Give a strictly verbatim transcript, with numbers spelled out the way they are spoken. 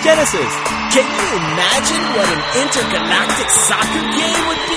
Genesis. Can you imagine what an intergalactic soccer game would be?